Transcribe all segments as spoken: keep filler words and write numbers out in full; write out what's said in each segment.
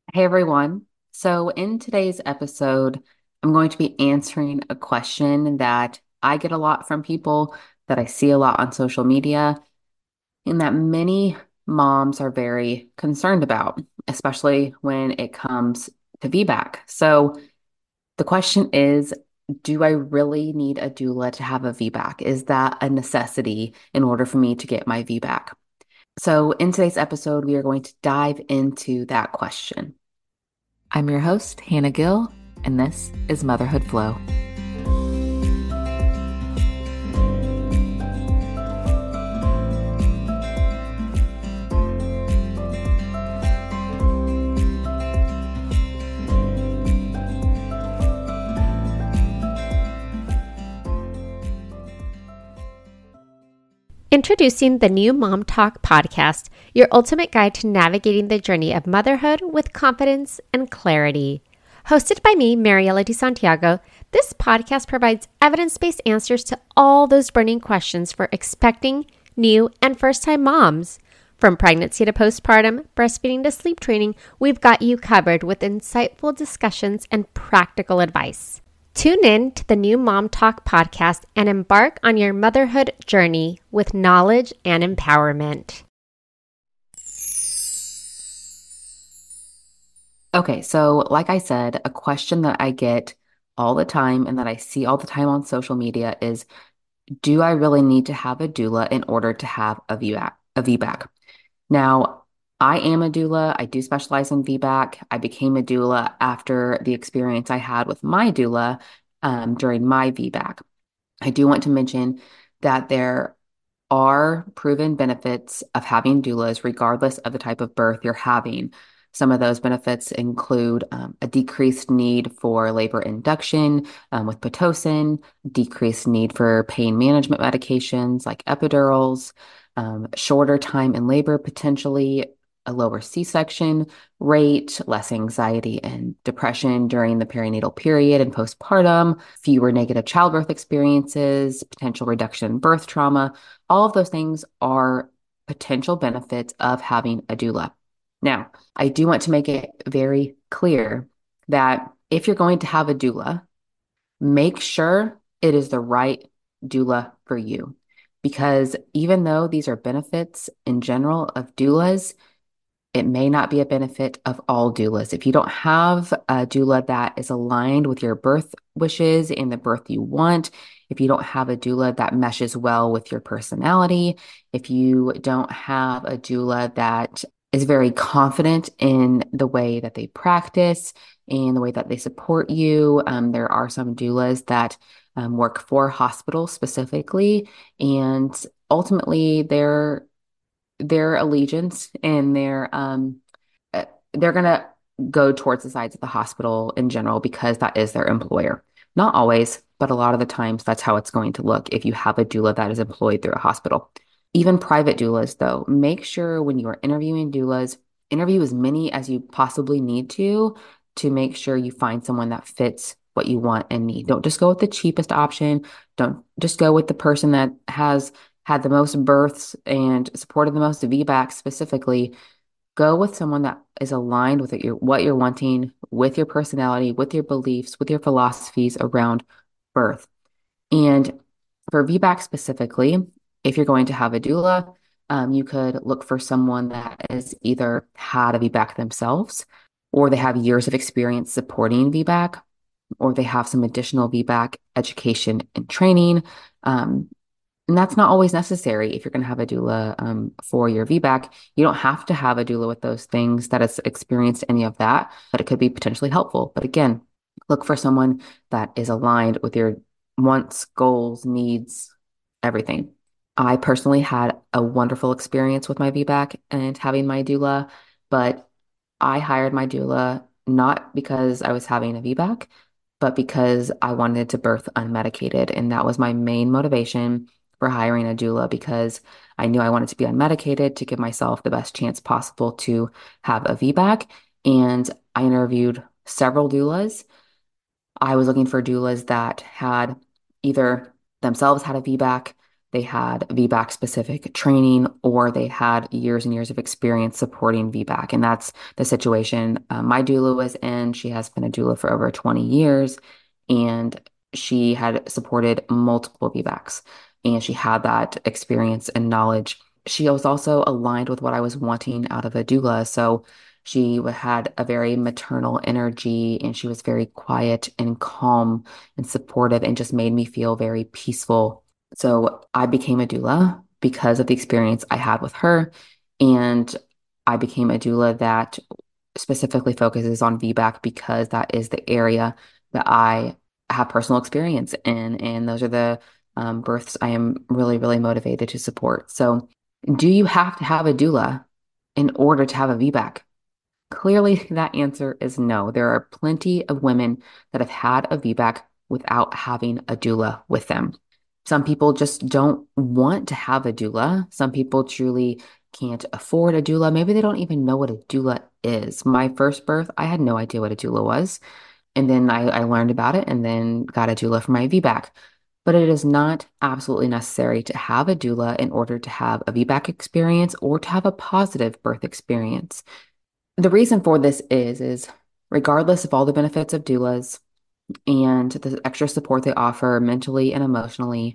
Hey everyone. So, in today's episode, I'm going to be answering a question that I get a lot from people, that I see a lot on social media, and that many moms are very concerned about, especially when it comes to V BAC. So, the question is, do I really need a doula to have a V BAC? Is that a necessity in order for me to get my V BAC? So, in today's episode, we are going to dive into that question. I'm your host, Hannah Gill, and this is Motherhood Flow. Introducing the new Mom Talk podcast, your ultimate guide to navigating the journey of motherhood with confidence and clarity. Hosted by me, Mariela de Santiago, this podcast provides evidence-based answers to all those burning questions for expecting, new, and first-time moms. From pregnancy to postpartum, breastfeeding to sleep training, we've got you covered with insightful discussions and practical advice. Tune in to the new Mom Talk podcast and embark on your motherhood journey with knowledge and empowerment. Okay, so like I said, a question that I get all the time and that I see all the time on social media is, do I really need to have a doula in order to have a V BAC, a V BAC? Now, I am a doula. I do specialize in V BAC. I became a doula after the experience I had with my doula um, during my V BAC. I do want to mention that there are proven benefits of having doulas, regardless of the type of birth you're having. Some of those benefits include um, a decreased need for labor induction um, with Pitocin, decreased need for pain management medications like epidurals, um, shorter time in labor, potentially a lower C-section rate, less anxiety and depression during the perinatal period and postpartum, fewer negative childbirth experiences, potential reduction in birth trauma. All of those things are potential benefits of having a doula. Now, I do want to make it very clear that if you're going to have a doula, make sure it is the right doula for you. Because even though these are benefits in general of doulas, it may not be a benefit of all doulas. If you don't have a doula that is aligned with your birth wishes and the birth you want, if you don't have a doula that meshes well with your personality, if you don't have a doula that is very confident in the way that they practice and the way that they support you, um, there are some doulas that um, work for hospitals specifically, and ultimately they're their allegiance and their um uh, they're gonna go towards the sides of the hospital in general because that is their employer. Not always, but a lot of the times that's how it's going to look if you have a doula that is employed through a hospital. Even private doulas, though, make sure when you are interviewing doulas, interview as many as you possibly need to to make sure you find someone that fits what you want and need. Don't just go with the cheapest option. Don't just go with the person that has had the most births and supported the most V BACs specifically. Go with someone that is aligned with it, your, what you're wanting, with your personality, with your beliefs, with your philosophies around birth. And for V BAC specifically, if you're going to have a doula, um, you could look for someone that has either had a V BAC themselves, or they have years of experience supporting V BAC, or they have some additional V BAC education and training. Um, and that's not always necessary if you're going to have a doula um, for your V BAC. You don't have to have a doula with those things that has experienced any of that, but it could be potentially helpful. But again, look for someone that is aligned with your wants, goals, needs, everything. I personally had a wonderful experience with my V BAC and having my doula, but I hired my doula not because I was having a V BAC, but because I wanted to birth unmedicated. And that was my main motivation for hiring a doula, because I knew I wanted to be unmedicated to give myself the best chance possible to have a V BAC. And I interviewed several doulas. I was looking for doulas that had either themselves had a V BAC, they had V BAC specific training, or they had years and years of experience supporting V BAC. And that's the situation uh, my doula was in. She has been a doula for over twenty years, and she had supported multiple V BACs, and she had that experience and knowledge. She was also aligned with what I was wanting out of a doula. So she had a very maternal energy, and she was very quiet and calm and supportive and just made me feel very peaceful. So I became a doula because of the experience I had with her. And I became a doula that specifically focuses on V BAC because that is the area that I have personal experience in. And those are the um, births I am really, really motivated to support. So, do you have to have a doula in order to have a V BAC? Clearly, that answer is no. There are plenty of women that have had a V BAC without having a doula with them. Some people just don't want to have a doula. Some people truly can't afford a doula. Maybe they don't even know what a doula is. My first birth, I had no idea what a doula was. And then I, I learned about it and then got a doula for my V BAC. But it is not absolutely necessary to have a doula in order to have a V BAC experience or to have a positive birth experience. The reason for this is, is regardless of all the benefits of doulas and the extra support they offer mentally and emotionally,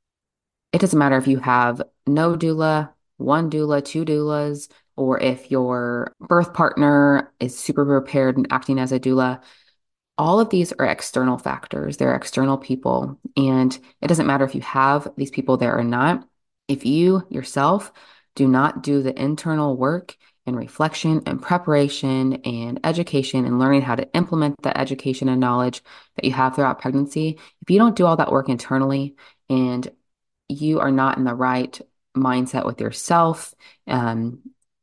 it doesn't matter if you have no doula, one doula, two doulas, or if your birth partner is super prepared and acting as a doula. All of these are external factors. They're external people. And it doesn't matter if you have these people there or not. If you yourself do not do the internal work and reflection and preparation and education and learning how to implement that education and knowledge that you have throughout pregnancy, if you don't do all that work internally and you are not in the right mindset with yourself, um,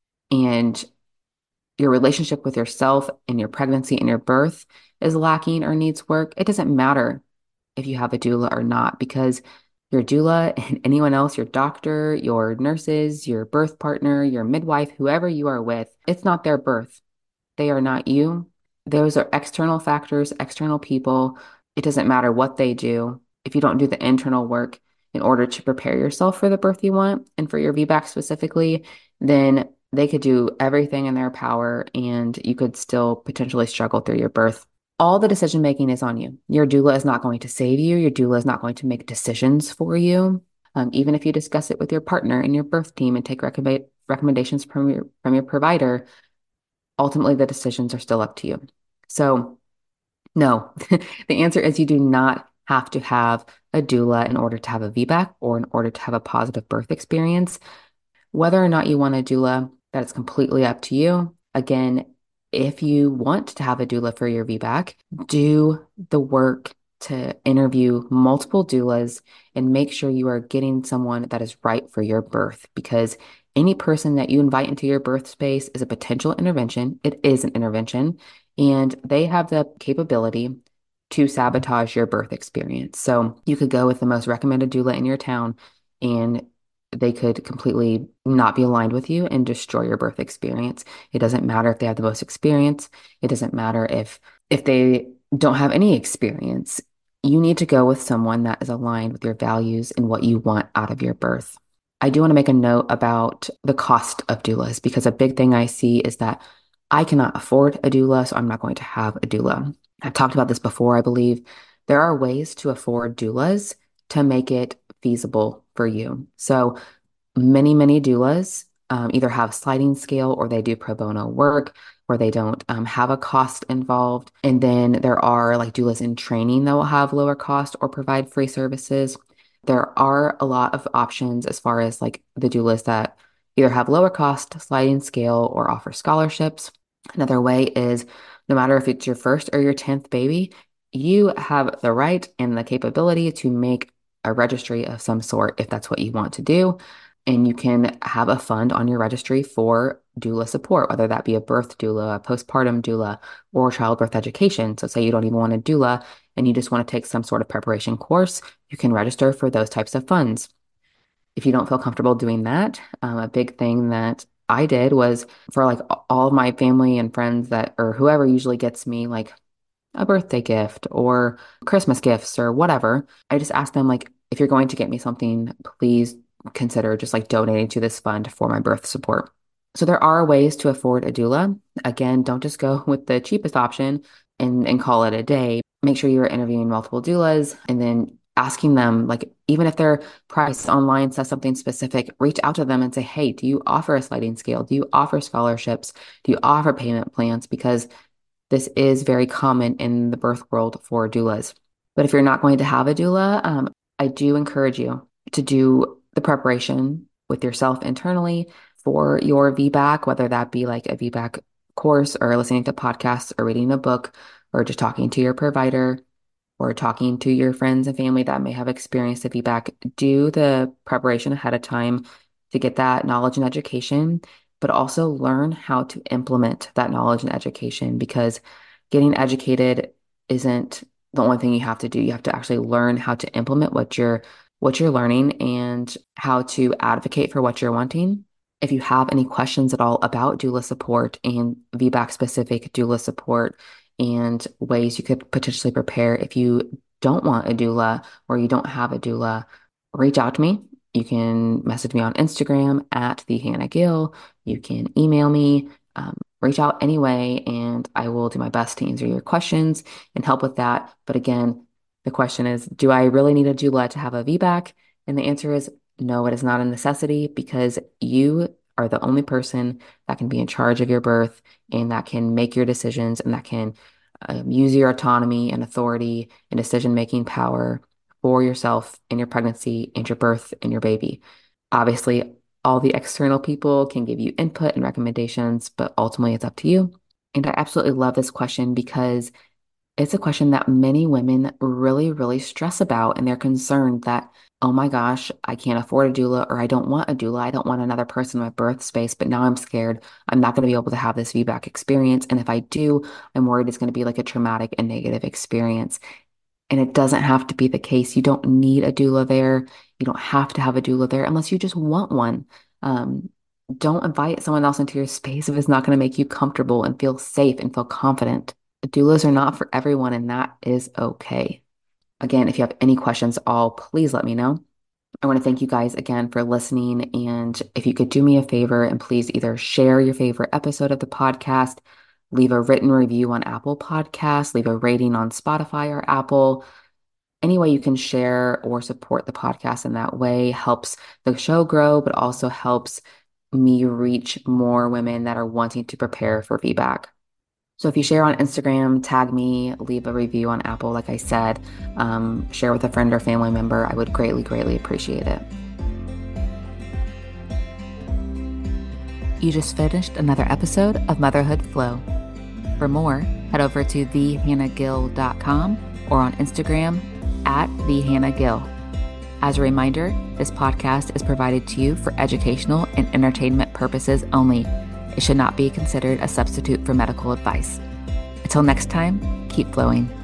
and your relationship with yourself and your pregnancy and your birth is lacking or needs work, it doesn't matter if you have a doula or not, because your doula and anyone else, your doctor, your nurses, your birth partner, your midwife, whoever you are with, it's not their birth. They are not you. Those are external factors, external people. It doesn't matter what they do. If you don't do the internal work in order to prepare yourself for the birth you want and for your V BAC specifically, then they could do everything in their power and you could still potentially struggle through your birth. All the decision making is on you. Your doula is not going to save you. Your doula is not going to make decisions for you. Um, even if you discuss it with your partner and your birth team and take recommend recommendations from your from your provider, ultimately the decisions are still up to you. So, no, the answer is you do not have to have a doula in order to have a V BAC or in order to have a positive birth experience. Whether or not you want a doula, that is completely up to you. Again, if you want to have a doula for your V BAC, do the work to interview multiple doulas and make sure you are getting someone that is right for your birth, because any person that you invite into your birth space is a potential intervention. It is an intervention, and they have the capability to sabotage your birth experience. So you could go with the most recommended doula in your town, and they could completely not be aligned with you and destroy your birth experience. It doesn't matter if they have the most experience. It doesn't matter if if they don't have any experience. You need to go with someone that is aligned with your values and what you want out of your birth. I do want to make a note about the cost of doulas, because a big thing I see is that I cannot afford a doula, so I'm not going to have a doula. I've talked about this before, I believe. There are ways to afford doulas to make it feasible for you. So many, many doulas um, either have sliding scale or they do pro bono work where they don't um, have a cost involved. And then there are like doulas in training that will have lower cost or provide free services. There are a lot of options as far as like the doulas that either have lower cost, sliding scale, or offer scholarships. Another way is no matter if it's your first or your tenth baby, you have the right and the capability to make a registry of some sort if that's what you want to do. And you can have a fund on your registry for doula support, whether that be a birth doula, a postpartum doula, or childbirth education. So, say you don't even want a doula and you just want to take some sort of preparation course, you can register for those types of funds. If you don't feel comfortable doing that, um, a big thing that I did was for like all of my family and friends that, or whoever usually gets me like a birthday gift or Christmas gifts or whatever, I just asked them, like, if you're going to get me something, please consider just like donating to this fund for my birth support. So there are ways to afford a doula. Again, don't just go with the cheapest option and, and call it a day. Make sure you're interviewing multiple doulas and then asking them, like, even if their price online says something specific, reach out to them and say, hey, do you offer a sliding scale? Do you offer scholarships? Do you offer payment plans? Because this is very common in the birth world for doulas. But if you're not going to have a doula, um, I do encourage you to do the preparation with yourself internally for your V BAC, whether that be like a V BAC course or listening to podcasts or reading a book or just talking to your provider or talking to your friends and family that may have experienced a V BAC. Do the preparation ahead of time to get that knowledge and education, but also learn how to implement that knowledge and education, because getting educated isn't the only thing you have to do. You have to actually learn how to implement what you're what you're learning and how to advocate for what you're wanting. If you have any questions at all about doula support and V BAC specific doula support and ways you could potentially prepare if you don't want a doula or you don't have a doula, reach out to me. You can message me on Instagram at the Hannah Gill. You can email me, um, reach out anyway, and I will do my best to answer your questions and help with that. But again, the question is, do I really need a doula to have a V BAC? And the answer is no, it is not a necessity, because you are the only person that can be in charge of your birth and that can make your decisions and that can um, use your autonomy and authority and decision-making power for yourself in your pregnancy and your birth and your baby. Obviously, all the external people can give you input and recommendations, but ultimately it's up to you. And I absolutely love this question because it's a question that many women really, really stress about, and they're concerned that, oh my gosh, I can't afford a doula, or I don't want a doula. I don't want another person in my birth space, but now I'm scared I'm not going to be able to have this V BAC experience. And if I do, I'm worried it's going to be like a traumatic and negative experience. And it doesn't have to be the case. You don't need a doula there. You don't have to have a doula there unless you just want one. Um, don't invite someone else into your space if it's not going to make you comfortable and feel safe and feel confident. Doulas are not for everyone, and that is okay. Again, if you have any questions at all, please let me know. I want to thank you guys again for listening. And if you could do me a favor and please either share your favorite episode of the podcast, leave a written review on Apple Podcasts, leave a rating on Spotify or Apple. Any way you can share or support the podcast in that way helps the show grow, but also helps me reach more women that are wanting to prepare for V BAC. So if you share on Instagram, tag me, leave a review on Apple, like I said, um, share with a friend or family member, I would greatly, greatly appreciate it. You just finished another episode of Motherhood Flow. For more, head over to the hannah gill dot com or on Instagram at the hannah gill. As a reminder, this podcast is provided to you for educational and entertainment purposes only. It should not be considered a substitute for medical advice. Until next time, keep flowing.